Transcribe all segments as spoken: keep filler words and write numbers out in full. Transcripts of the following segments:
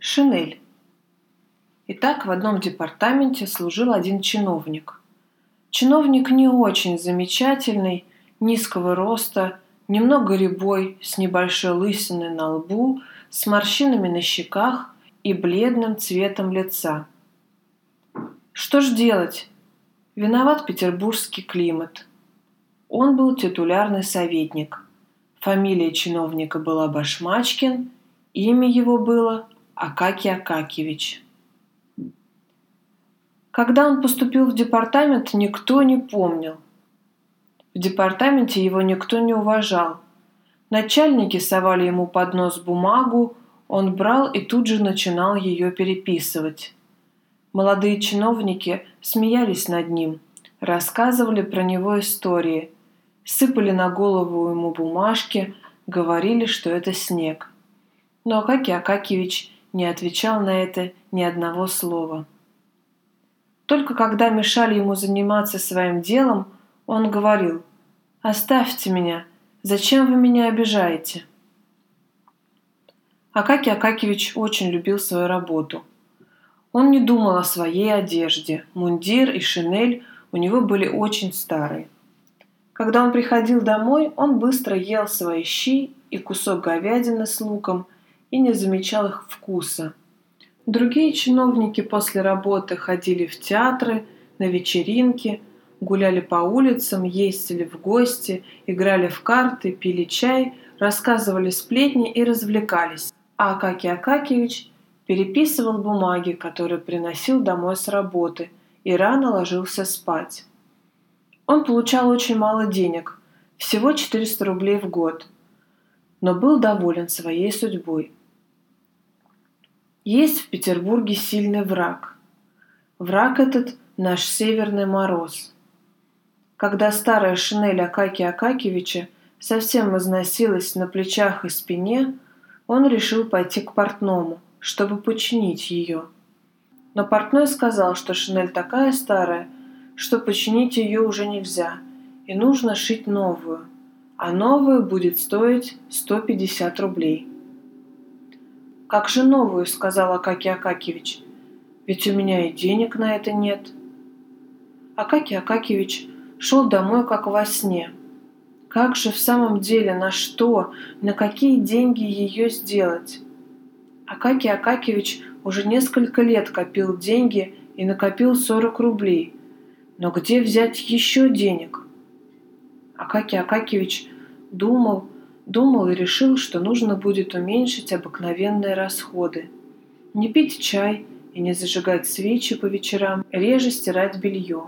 Шинель. Итак, в одном департаменте служил один чиновник. Чиновник не очень замечательный, низкого роста, немного рябой, с небольшой лысиной на лбу, с морщинами на щеках и бледным цветом лица. Что ж делать? Виноват петербургский климат. Он был титулярный советник. Фамилия чиновника была Башмачкин, имя его было Акакий Акакьевич. Когда он поступил в департамент, никто не помнил. В департаменте его никто не уважал. Начальники совали ему под нос бумагу, он брал и тут же начинал ее переписывать. Молодые чиновники смеялись над ним, рассказывали про него истории, сыпали на голову ему бумажки, говорили, что это снег. Но Акакий Акакьевич не отвечал на это ни одного слова. Только когда мешали ему заниматься своим делом, он говорил: «Оставьте меня, зачем вы меня обижаете?» Акакий Акакьевич очень любил свою работу. Он не думал о своей одежде, мундир и шинель у него были очень старые. Когда он приходил домой, он быстро ел свои щи и кусок говядины с луком и не замечал их вкуса. Другие чиновники после работы ходили в театры, на вечеринки, гуляли по улицам, ездили в гости, играли в карты, пили чай, рассказывали сплетни и развлекались. А Акакий Акакьевич переписывал бумаги, которые приносил домой с работы, и рано ложился спать. Он получал очень мало денег, всего четыреста рублей в год, но был доволен своей судьбой. Есть в Петербурге сильный враг. Враг этот – наш северный мороз. Когда старая шинель Акакия Акакьевича совсем износилась на плечах и спине, он решил пойти к портному, чтобы починить ее. Но портной сказал, что шинель такая старая, что починить ее уже нельзя, и нужно шить новую, а новую будет стоить сто пятьдесят рублей. «Как же новую?» – сказал Акакий Акакьевич. «Ведь у меня и денег на это нет». Акакий Акакьевич шел домой как во сне. Как же в самом деле, на что, на какие деньги ее сделать? Акакий Акакьевич уже несколько лет копил деньги и накопил сорок рублей. Но где взять еще денег? Акакий Акакьевич думал, думал и решил, что нужно будет уменьшить обыкновенные расходы. Не пить чай и не зажигать свечи по вечерам, реже стирать белье.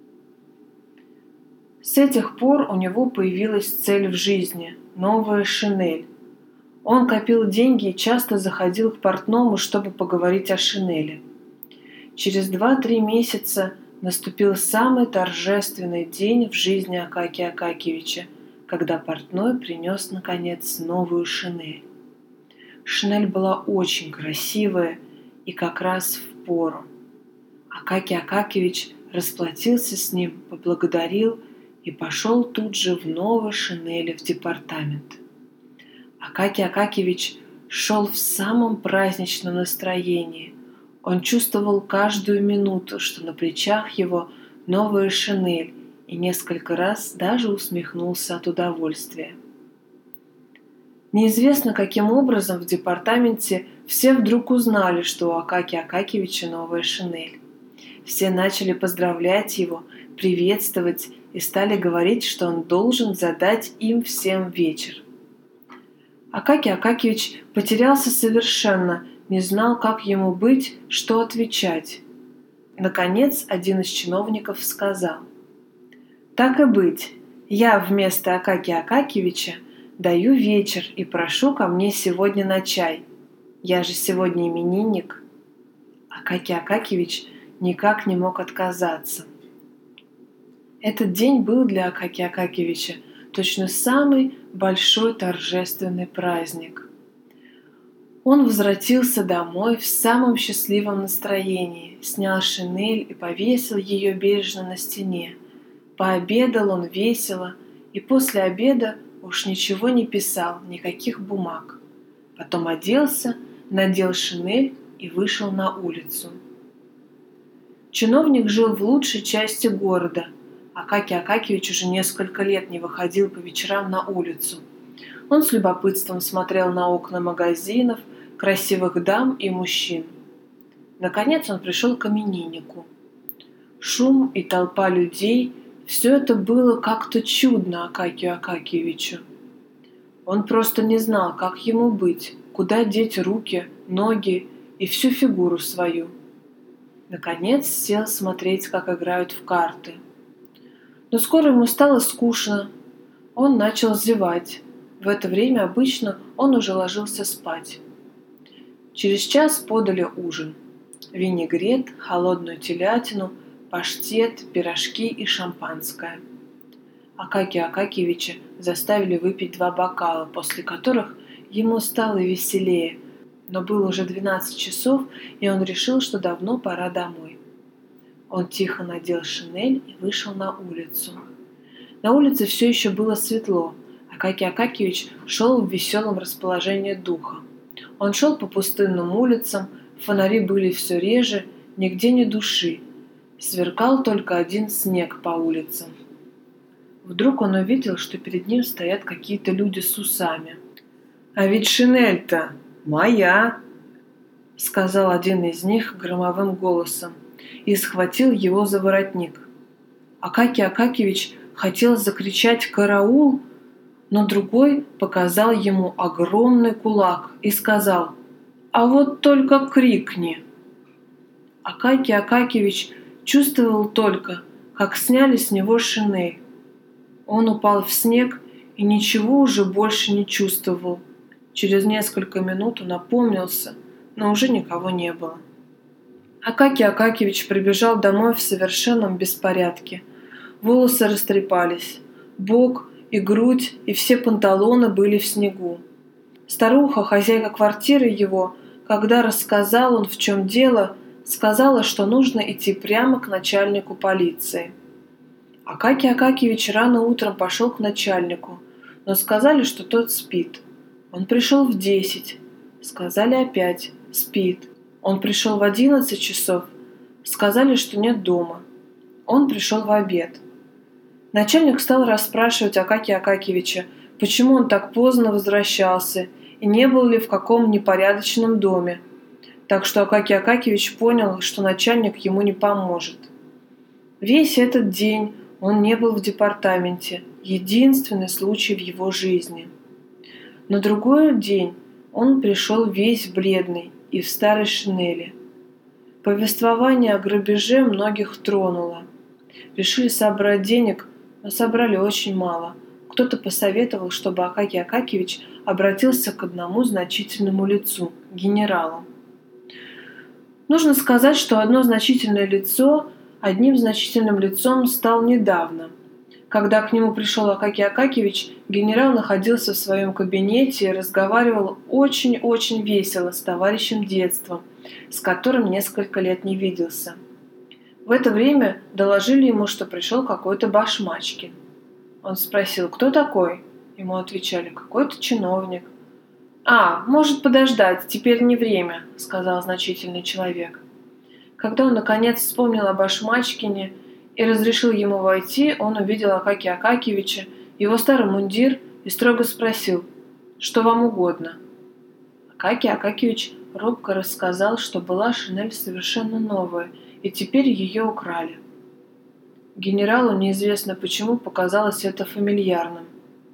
С этих пор у него появилась цель в жизни – новая шинель. Он копил деньги и часто заходил к портному, чтобы поговорить о шинели. Через два-три месяца наступил самый торжественный день в жизни Акакия Акакьевича, когда портной принес, наконец, новую шинель. Шинель была очень красивая и как раз в пору. Акакий Акакьевич расплатился с ним, поблагодарил и пошел тут же в новой шинели в департамент. Акакий Акакьевич шел в самом праздничном настроении. Он чувствовал каждую минуту, что на плечах его новая шинель, и несколько раз даже усмехнулся от удовольствия. Неизвестно, каким образом в департаменте все вдруг узнали, что у Акакия Акакьевича новая шинель. Все начали поздравлять его, приветствовать и стали говорить, что он должен задать им всем вечер. Акакий Акакьевич потерялся совершенно, не знал, как ему быть, что отвечать. Наконец, один из чиновников сказал: «Так и быть, я вместо Акакия Акакьевича даю вечер и прошу ко мне сегодня на чай. Я же сегодня именинник». Акакий Акакьевич никак не мог отказаться. Этот день был для Акакия Акакьевича точно самый большой торжественный праздник. Он возвратился домой в самом счастливом настроении, снял шинель и повесил ее бережно на стене. Пообедал он весело, и после обеда уж ничего не писал, никаких бумаг. Потом оделся, надел шинель, и вышел на улицу. Чиновник жил в лучшей части города. Акакий Акакиевич уже несколько лет не выходил по вечерам на улицу. Он с любопытством смотрел на окна магазинов, красивых дам и мужчин. Наконец он пришел к имениннику. Шум и толпа людей – все это было как-то чудно Акакию Акакиевичу. Он просто не знал, как ему быть, куда деть руки, ноги и всю фигуру свою. Наконец сел смотреть, как играют в карты. Но скоро ему стало скучно. Он начал зевать. В это время обычно он уже ложился спать. Через час подали ужин. Винегрет, холодную телятину, паштет, пирожки и шампанское. Акакия Акакиевича заставили выпить два бокала, после которых ему стало веселее, но было уже двенадцать часов, и он решил, что давно пора домой. Он тихо надел шинель и вышел на улицу. На улице все еще было светло. Акакий Акакиевич шел в веселом расположении духа. Он шел по пустынным улицам, фонари были все реже, нигде ни души. Сверкал только один снег по улицам. Вдруг он увидел, что перед ним стоят какие-то люди с усами. «А ведь шинель-то моя!» — сказал один из них громовым голосом и схватил его за воротник. Акакий Акакиевич хотел закричать «Караул!», но другой показал ему огромный кулак и сказал «А вот только крикни!». Акакий Акакиевич чувствовал только, как сняли с него шинель. Он упал в снег и ничего уже больше не чувствовал. Через несколько минут он опомнился, но уже никого не было. Акакий Акакиевич прибежал домой в совершенном беспорядке. Волосы растрепались, бок и грудь и все панталоны были в снегу. Старуха, хозяйка квартиры его, когда рассказал он, в чем дело, сказала, что нужно идти прямо к начальнику полиции. Акакий Акакиевич рано утром пошел к начальнику, но сказали, что тот спит. Он пришел в десять, сказали опять спит. Он пришел в одиннадцать часов, сказали, что нет дома. Он пришел в обед. Начальник стал расспрашивать Акакия Акакиевича, почему он так поздно возвращался и не был ли в каком непорядочном доме. Так что Акакий Акакиевич понял, что начальник ему не поможет. Весь этот день он не был в департаменте, единственный случай в его жизни. На другой день он пришел весь бледный и в старой шинели. Повествование о грабеже многих тронуло. Решили собрать денег, но собрали очень мало. Кто-то посоветовал, чтобы Акакий Акакиевич обратился к одному значительному лицу, генералу. Нужно сказать, что одно значительное лицо одним значительным лицом стал недавно. Когда к нему пришел Акакий Акакиевич, генерал находился в своем кабинете и разговаривал очень-очень весело с товарищем детства, с которым несколько лет не виделся. В это время доложили ему, что пришел какой-то Башмачкин. Он спросил, кто такой? Ему отвечали, какой-то чиновник. «А, может подождать, теперь не время», — сказал значительный человек. Когда он наконец вспомнил о Башмачкине и разрешил ему войти, он увидел Акакия Акакиевича, его старый мундир и строго спросил, что вам угодно. Акакий Акакиевич робко рассказал, что была шинель совершенно новая, и теперь ее украли. Генералу неизвестно почему показалось это фамильярным.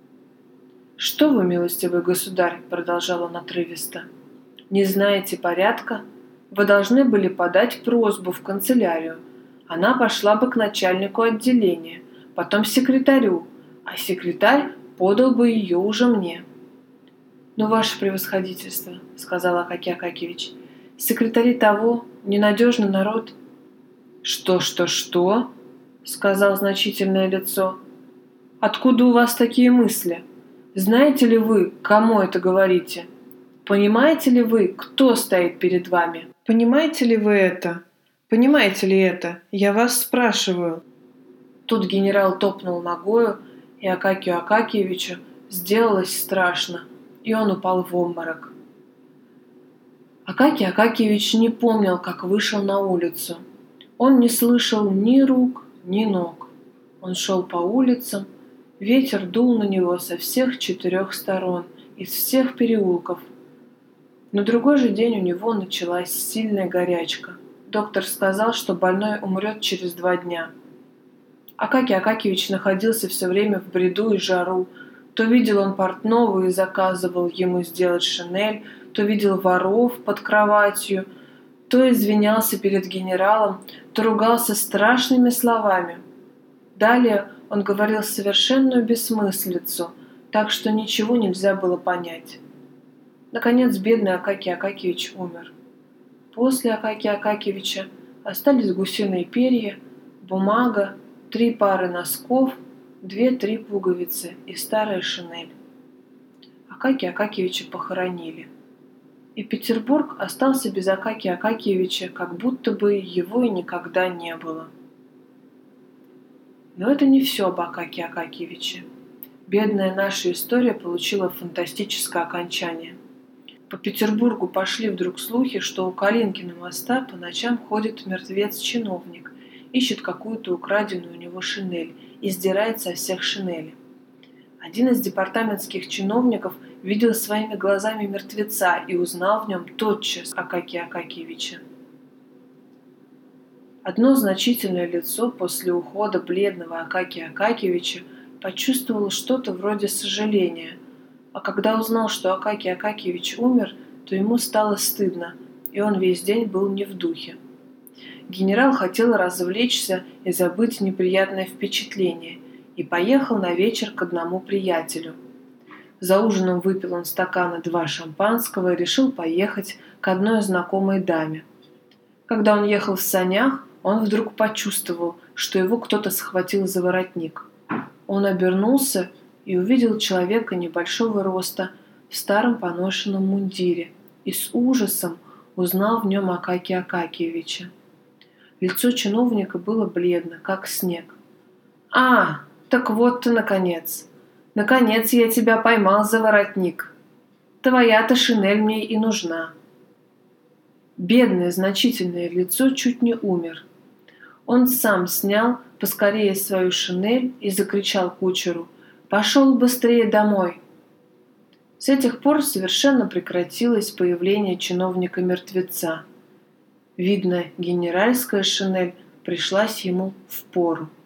«Что вы, милостивый государь?» – продолжал он отрывисто. «Не знаете порядка? Вы должны были подать просьбу в канцелярию. Она пошла бы к начальнику отделения, потом секретарю, а секретарь подал бы ее уже мне». «Ну, ваше превосходительство», — сказал Акакий Акакиевич, — «секретари того, ненадежный народ». «Что, что, что?» — сказал значительное лицо. «Откуда у вас такие мысли? Знаете ли вы, кому это говорите? Понимаете ли вы, кто стоит перед вами? Понимаете ли вы это? Понимаете ли это? Я вас спрашиваю». Тут генерал топнул ногою, и Акакию Акакиевичу сделалось страшно, и он упал в обморок. Акакий Акакиевич не помнил, как вышел на улицу. Он не слышал ни рук, ни ног. Он шел по улицам, ветер дул на него со всех четырех сторон, из всех переулков. На другой же день у него началась сильная горячка. Доктор сказал, что больной умрет через два дня. Акакий Акакиевич находился все время в бреду и жару. То видел он портного и заказывал ему сделать шинель, то видел воров под кроватью, то извинялся перед генералом, то ругался страшными словами. Далее он говорил совершенную бессмыслицу, так что ничего нельзя было понять. Наконец бедный Акакий Акакиевич умер. После Акакия Акакиевича остались гусиные перья, бумага, три пары носков, две-три пуговицы и старая шинель. Акакия Акакиевича похоронили. И Петербург остался без Акакия Акакиевича, как будто бы его и никогда не было. Но это не все об Акакии Акакиевиче. Бедная наша история получила фантастическое окончание. По Петербургу пошли вдруг слухи, что у Калинкина моста по ночам ходит мертвец-чиновник, ищет какую-то украденную у него шинель и сдирает со всех шинели. Один из департаментских чиновников видел своими глазами мертвеца и узнал в нем тотчас Акакия Акакиевича. Одно значительное лицо после ухода бледного Акакия Акакиевича почувствовало что-то вроде сожаления, а когда узнал, что Акакий Акакиевич умер, то ему стало стыдно, и он весь день был не в духе. Генерал хотел развлечься и забыть неприятное впечатление, и поехал на вечер к одному приятелю. За ужином выпил он стакана два шампанского и решил поехать к одной знакомой даме. Когда он ехал в санях, он вдруг почувствовал, что его кто-то схватил за воротник. Он обернулся и увидел человека небольшого роста в старом поношенном мундире и с ужасом узнал в нем Акакия Акакиевича. Лицо чиновника было бледно, как снег. «А, так вот ты, наконец! Наконец я тебя поймал за воротник! Твоя-то шинель мне и нужна!» Бедное значительное лицо чуть не умер. Он сам снял поскорее свою шинель и закричал кучеру: «Пошел быстрее домой!» С этих пор совершенно прекратилось появление чиновника-мертвеца. Видно, генеральская шинель пришлась ему впору.